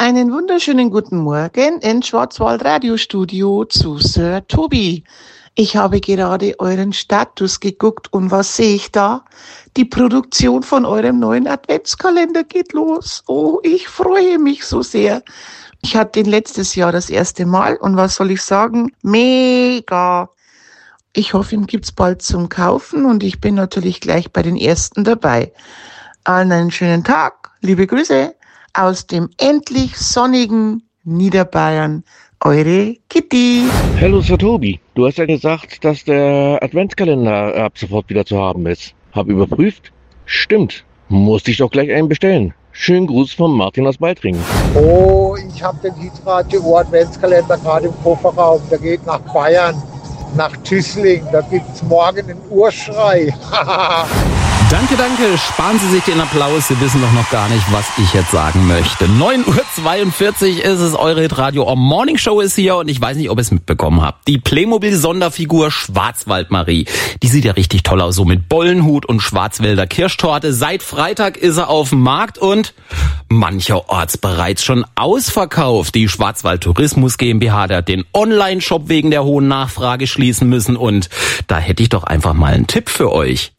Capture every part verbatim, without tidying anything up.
Einen wunderschönen guten Morgen in Schwarzwald Radiostudio zu Sir Tobi. Ich habe gerade euren Status geguckt und was sehe ich da? Die Produktion von eurem neuen Adventskalender geht los. Oh, ich freue mich so sehr. Ich hatte den letztes Jahr das erste Mal und was soll ich sagen? Mega! Ich hoffe, ihn gibt's bald zum Kaufen und ich bin natürlich gleich bei den ersten dabei. Allen einen schönen Tag. Liebe Grüße aus dem endlich sonnigen Niederbayern. Eure Kitty. Hallo Sir Tobi, du hast ja gesagt, dass der Adventskalender ab sofort wieder zu haben ist. Hab überprüft, stimmt, musste ich doch gleich einen bestellen. Schönen Gruß von Martin aus Baltringen. Oh, ich habe den Hitradio Adventskalender gerade im Kofferraum, der geht nach Bayern, nach Tüßling, da gibt's morgen einen Urschrei. Danke, danke. Sparen Sie sich den Applaus. Sie wissen doch noch gar nicht, was ich jetzt sagen möchte. neun Uhr zweiundvierzig ist es. Eure Hitradio Morning Show ist hier und ich weiß nicht, ob ihr es mitbekommen habt. Die Playmobil-Sonderfigur Schwarzwaldmarie. Die sieht ja richtig toll aus, so mit Bollenhut und Schwarzwälder Kirschtorte. Seit Freitag ist er auf dem Markt und mancherorts bereits schon ausverkauft. Die Schwarzwald Tourismus GmbH, der hat den Online-Shop wegen der hohen Nachfrage schließen müssen und da hätte ich doch einfach mal einen Tipp für euch.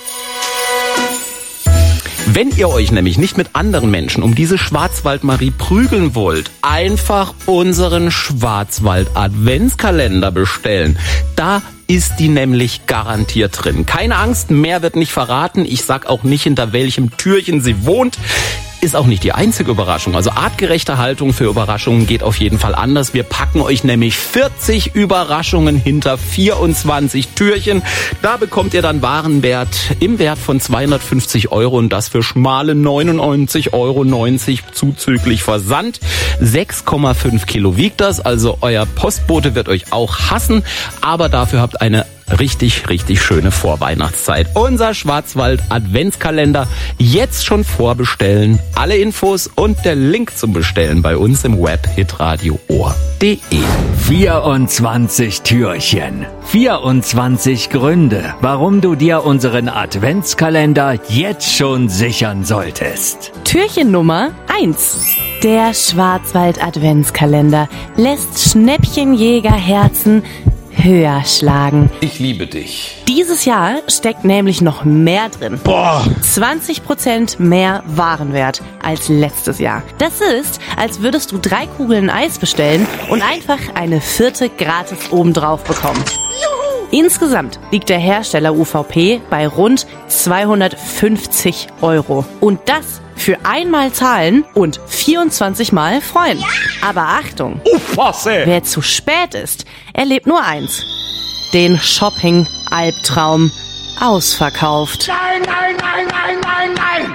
Wenn ihr euch nämlich nicht mit anderen Menschen um diese Schwarzwaldmarie prügeln wollt, einfach unseren Schwarzwald-Adventskalender bestellen. Da ist die nämlich garantiert drin. Keine Angst, mehr wird nicht verraten. Ich sag auch nicht, hinter welchem Türchen sie wohnt. Ist auch nicht die einzige Überraschung. Also artgerechte Haltung für Überraschungen geht auf jeden Fall anders. Wir packen euch nämlich vierzig Überraschungen hinter vierundzwanzig Türchen. Da bekommt ihr dann Warenwert im Wert von zweihundertfünfzig Euro und das für schmale neunundneunzig Euro neunzig zuzüglich Versand. sechs Komma fünf Kilo wiegt das, also euer Postbote wird euch auch hassen, aber dafür habt eine richtig, richtig schöne Vorweihnachtszeit. Unser Schwarzwald-Adventskalender jetzt schon vorbestellen. Alle Infos und der Link zum Bestellen bei uns im Web hitradio ohr punkt de. vierundzwanzig Türchen. vierundzwanzig Gründe, warum du dir unseren Adventskalender jetzt schon sichern solltest. Türchen Nummer eins. Der Schwarzwald-Adventskalender lässt Schnäppchenjägerherzen höher schlagen. Ich liebe dich. Dieses Jahr steckt nämlich noch mehr drin. Boah! zwanzig Prozent mehr Warenwert als letztes Jahr. Das ist, als würdest du drei Kugeln Eis bestellen und einfach eine vierte gratis obendrauf bekommen. Insgesamt liegt der Hersteller U V P bei rund zweihundertfünfzig Euro. Und das für einmal zahlen und vierundzwanzig Mal freuen. Aber Achtung, Aufpasse! Wer zu spät ist, erlebt nur eins. Den Shopping-Albtraum ausverkauft. Nein, nein, nein, nein, nein, nein!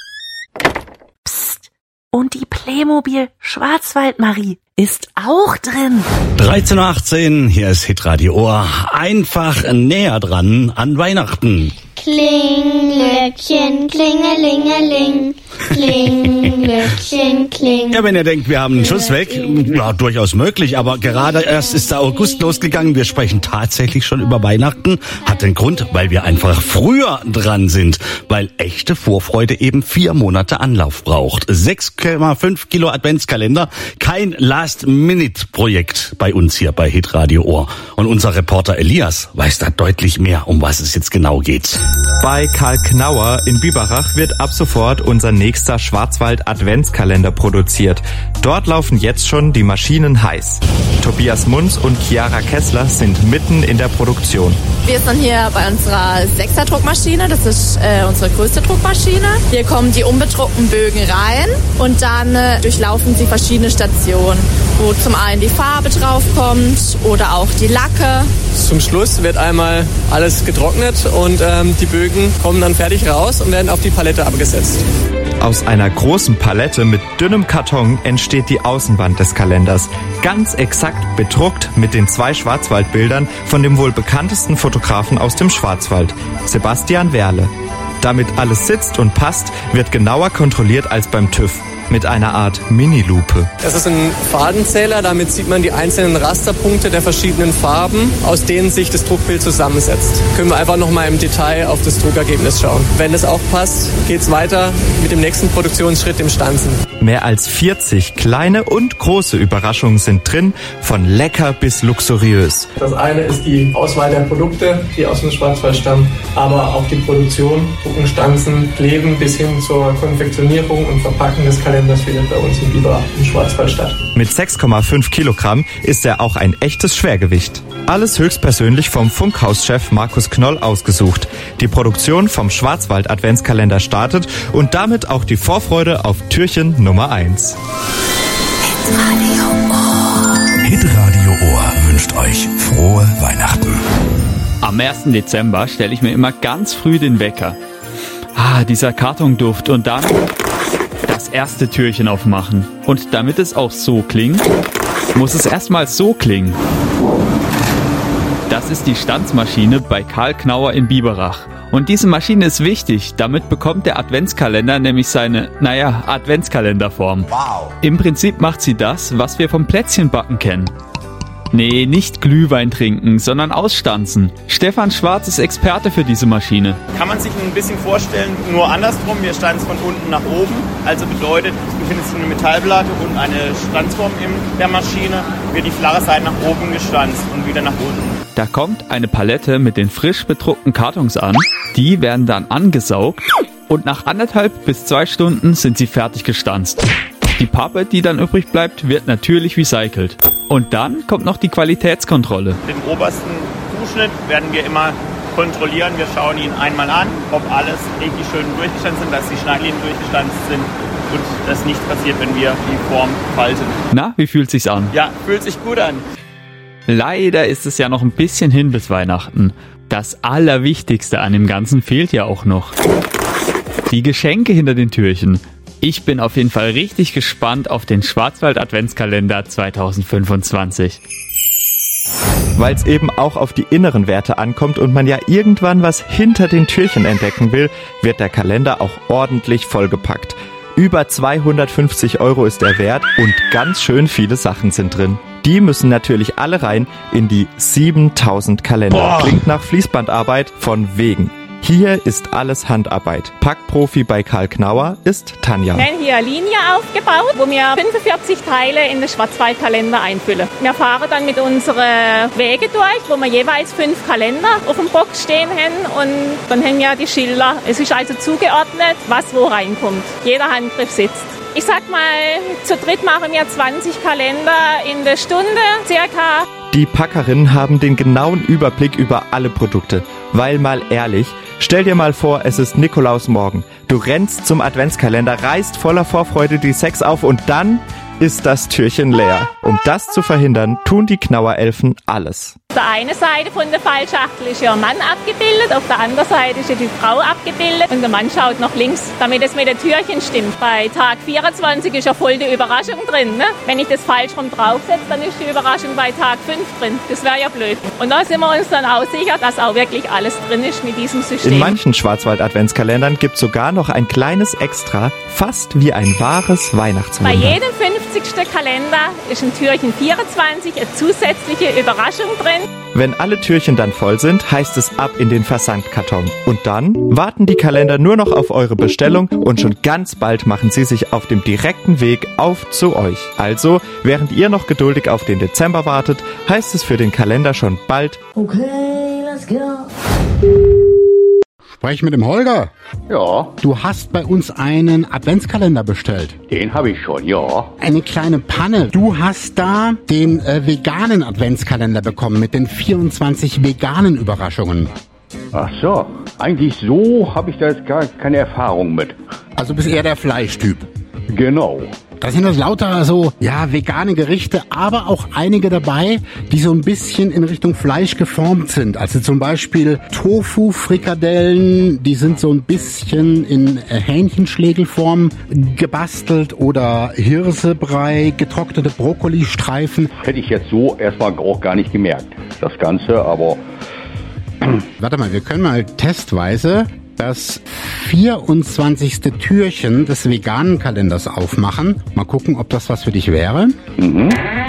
Psst. Und die Playmobil Schwarzwaldmarie ist auch drin. dreizehn Uhr achtzehn, hier ist Hitradio Ohr. Einfach näher dran an Weihnachten. Klinglöckchen, klingelingeling, Klinglöckchen, kling. Ja, wenn ihr denkt, wir haben einen Schuss weg, ja, durchaus möglich, aber gerade erst ist der August losgegangen. Wir sprechen tatsächlich schon über Weihnachten. Hat den Grund, weil wir einfach früher dran sind, weil echte Vorfreude eben vier Monate Anlauf braucht. sechs Komma fünf Kilo Adventskalender, kein Last-Minute-Projekt bei uns hier bei Hitradio Ohr. Und unser Reporter Elias weiß da deutlich mehr, um was es jetzt genau geht. Bei Karl Knauer in Biberach wird ab sofort unser nächster Schwarzwald-Adventskalender produziert. Dort laufen jetzt schon die Maschinen heiß. Tobias Munz und Chiara Kessler sind mitten in der Produktion. Wir sind hier bei unserer Sechser-Druckmaschine, das ist äh, unsere größte Druckmaschine. Hier kommen die unbedruckten Bögen rein und dann äh, durchlaufen sie verschiedene Stationen, wo zum einen die Farbe draufkommt oder auch die Lacke. Zum Schluss wird einmal alles getrocknet und ähm, die Bögen kommen dann fertig raus und werden auf die Palette abgesetzt. Aus einer großen Palette mit dünnem Karton entsteht die Außenwand des Kalenders. Ganz exakt bedruckt mit den zwei Schwarzwaldbildern von dem wohl bekanntesten Fotografen aus dem Schwarzwald, Sebastian Werle. Damit alles sitzt und passt, wird genauer kontrolliert als beim TÜV. mit einer Art Mini-Lupe. Das ist ein Fadenzähler, damit sieht man die einzelnen Rasterpunkte der verschiedenen Farben, aus denen sich das Druckbild zusammensetzt. Können wir einfach nochmal im Detail auf das Druckergebnis schauen. Wenn das auch passt, geht's weiter mit dem nächsten Produktionsschritt, dem Stanzen. Mehr als vierzig kleine und große Überraschungen sind drin, von lecker bis luxuriös. Das eine ist die Auswahl der Produkte, die aus dem Schwarzwald stammen, aber auch die Produktion, Drucken, Stanzen, Kleben bis hin zur Konfektionierung und Verpacken des Kalenders findet bei uns in Biberach im Schwarzwald statt. Mit sechs Komma fünf Kilogramm ist er auch ein echtes Schwergewicht. Alles höchstpersönlich vom Funkhauschef Markus Knoll ausgesucht. Die Produktion vom Schwarzwald Adventskalender startet und damit auch die Vorfreude auf Türchen Nummer eins. Hitradio Ohr. Hitradio Ohr wünscht euch frohe Weihnachten. Am ersten Dezember stelle ich mir immer ganz früh den Wecker. Ah, dieser Kartonduft und dann das erste Türchen aufmachen. Und damit es auch so klingt, muss es erstmal so klingen. Das ist die Stanzmaschine bei Karl Knauer in Biberach. Und diese Maschine ist wichtig, damit bekommt der Adventskalender nämlich seine, naja, Adventskalenderform. Wow. Im Prinzip macht sie das, was wir vom Plätzchenbacken kennen. Nee, nicht Glühwein trinken, sondern ausstanzen. Stefan Schwarz ist Experte für diese Maschine. Kann man sich ein bisschen vorstellen, nur andersrum, wir stanzen von unten nach oben. Also bedeutet, es befindet sich eine Metallplatte und eine Stanzform in der Maschine, wird die flache Seite nach oben gestanzt und wieder nach unten. Da kommt eine Palette mit den frisch bedruckten Kartons an, die werden dann angesaugt und nach anderthalb bis zwei Stunden sind sie fertig gestanzt. Die Pappe, die dann übrig bleibt, wird natürlich recycelt. Und dann kommt noch die Qualitätskontrolle. Den obersten Zuschnitt werden wir immer kontrollieren. Wir schauen ihn einmal an, ob alles richtig schön durchgestanzt sind, dass die Schneidlinien durchgestanzt sind und dass nichts passiert, wenn wir die Form falten. Na, wie fühlt sich's an? Ja, fühlt sich gut an. Leider ist es ja noch ein bisschen hin bis Weihnachten. Das Allerwichtigste an dem Ganzen fehlt ja auch noch. Die Geschenke hinter den Türchen. Ich bin auf jeden Fall richtig gespannt auf den Schwarzwald Adventskalender zwanzig fünfundzwanzig. Weil es eben auch auf die inneren Werte ankommt und man ja irgendwann was hinter den Türchen entdecken will, wird der Kalender auch ordentlich vollgepackt. Über zweihundertfünfzig Euro ist er wert und ganz schön viele Sachen sind drin. Die müssen natürlich alle rein in die siebentausend Kalender. Boah. Klingt nach Fließbandarbeit von wegen. Hier ist alles Handarbeit. Packprofi bei Karl Knauer ist Tanja. Wir haben hier eine Linie aufgebaut, wo wir fünfundvierzig Teile in den Schwarzwaldkalender einfüllen. Wir fahren dann mit unseren Wege durch, wo wir jeweils fünf Kalender auf dem Box stehen haben und dann haben wir die Schilder. Es ist also zugeordnet, was wo reinkommt. Jeder Handgriff sitzt. Ich sag mal, zu dritt machen wir zwanzig Kalender in der Stunde circa. Die Packerinnen haben den genauen Überblick über alle Produkte. Weil mal ehrlich, stell dir mal vor, es ist Nikolausmorgen. Du rennst zum Adventskalender, reißt voller Vorfreude die Sechs auf und dann ist das Türchen leer. Um das zu verhindern, tun die Knauer-Elfen alles. Auf der einen Seite von der Fallschachtel ist ja ein Mann abgebildet, auf der anderen Seite ist ja die Frau abgebildet und der Mann schaut nach links, damit es mit den Türchen stimmt. Bei Tag vierundzwanzig ist ja voll die Überraschung drin. Ne? Wenn ich das falsch rum draufsetze, dann ist die Überraschung bei Tag fünf drin. Das wäre ja blöd. Und da sind wir uns dann auch sicher, dass auch wirklich alles drin ist mit diesem System. In manchen Schwarzwald-Adventskalendern gibt es sogar noch ein kleines Extra, fast wie ein wahres Weihnachtswunder. Bei jedem fünfzigsten Kalender ist ein Türchen vierundzwanzig eine zusätzliche Überraschung drin. Wenn alle Türchen dann voll sind, heißt es ab in den Versandkarton. Und dann warten die Kalender nur noch auf eure Bestellung und schon ganz bald machen sie sich auf dem direkten Weg auf zu euch. Also, während ihr noch geduldig auf den Dezember wartet, heißt es für den Kalender schon bald: Okay, let's go. Sprech mit dem Holger. Ja. Du hast bei uns einen Adventskalender bestellt. Den habe ich schon, ja. Eine kleine Panne. Du hast da den äh, veganen Adventskalender bekommen mit den vierundzwanzig veganen Überraschungen. Ach so. Eigentlich so habe ich da jetzt gar keine Erfahrung mit. Also bist eher der Fleischtyp. Genau. Da sind das lauter so, ja, vegane Gerichte, aber auch einige dabei, die so ein bisschen in Richtung Fleisch geformt sind. Also zum Beispiel Tofu-Frikadellen, die sind so ein bisschen in Hähnchenschlägelform gebastelt, oder Hirsebrei, getrocknete Brokkolistreifen. Hätte ich jetzt so erstmal auch gar nicht gemerkt, das Ganze, aber... Warte mal, wir können mal testweise das vierundzwanzigste Türchen des veganen Kalenders aufmachen. Mal gucken, ob das was für dich wäre. Mhm.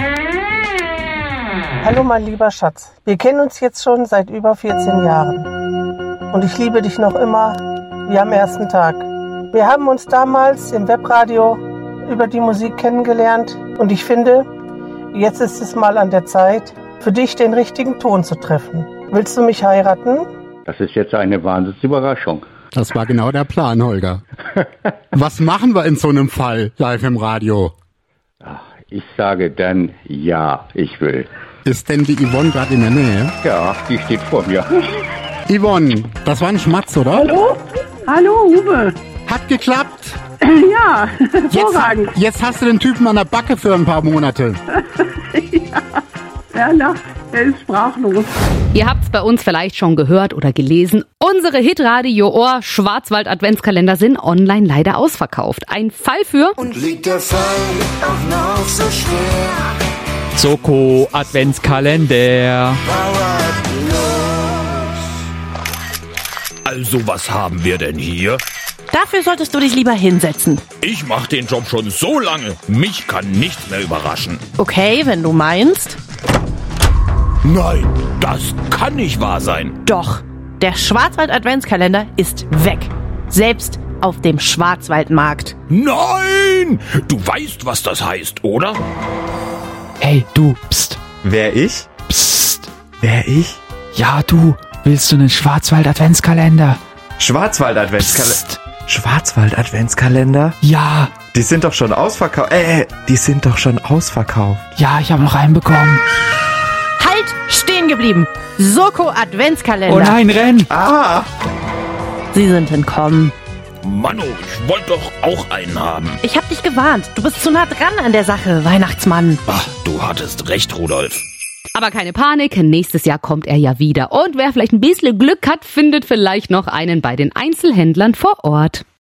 Hallo mein lieber Schatz, wir kennen uns jetzt schon seit über vierzehn Jahren und ich liebe dich noch immer wie am ersten Tag. Wir haben uns damals im Webradio über die Musik kennengelernt und ich finde, jetzt ist es mal an der Zeit, für dich den richtigen Ton zu treffen. Willst du mich heiraten? Das ist jetzt eine Wahnsinnsüberraschung. Das war genau der Plan, Holger. Was machen wir in so einem Fall live im Radio? Ach, ich sage dann ja, ich will. Ist denn die Yvonne gerade in der Nähe? Ja, die steht vor mir. Yvonne, das war ein Schmatz, oder? Hallo? Hallo, Uwe. Hat geklappt. Ja, hervorragend. Jetzt, jetzt hast du den Typen an der Backe für ein paar Monate. Ja, er lacht, er ist sprachlos. Ihr habt's bei uns vielleicht schon gehört oder gelesen. Unsere Hitradio Ohr Schwarzwald Adventskalender sind online leider ausverkauft. Ein Fall für... Und liegt der Fall auch noch so schwer? Soko Adventskalender. Also, was haben wir denn hier? Dafür solltest du dich lieber hinsetzen. Ich mache den Job schon so lange. Mich kann nichts mehr überraschen. Okay, wenn du meinst. Nein, das kann nicht wahr sein. Doch, der Schwarzwald Adventskalender ist weg. Selbst auf dem Schwarzwaldmarkt. Nein! Du weißt, was das heißt, oder? Hey, du, pst. Wer ich? Psst. Wer ich? Ja, du. Willst du einen Schwarzwald-Adventskalender? Schwarzwald-Adventskalender? Schwarzwald-Adventskalender? Ja. Die sind doch schon ausverkauft. Äh, die sind doch schon ausverkauft. Ja, ich habe noch einen bekommen. Halt, stehen geblieben. Soko Adventskalender. Oh nein, renn. Ah. Sie sind entkommen. Manno, ich wollte doch auch einen haben. Ich hab dich gewarnt. Du bist zu nah dran an der Sache, Weihnachtsmann. Ach, du hattest recht, Rudolf. Aber keine Panik, nächstes Jahr kommt er ja wieder. Und wer vielleicht ein bisschen Glück hat, findet vielleicht noch einen bei den Einzelhändlern vor Ort.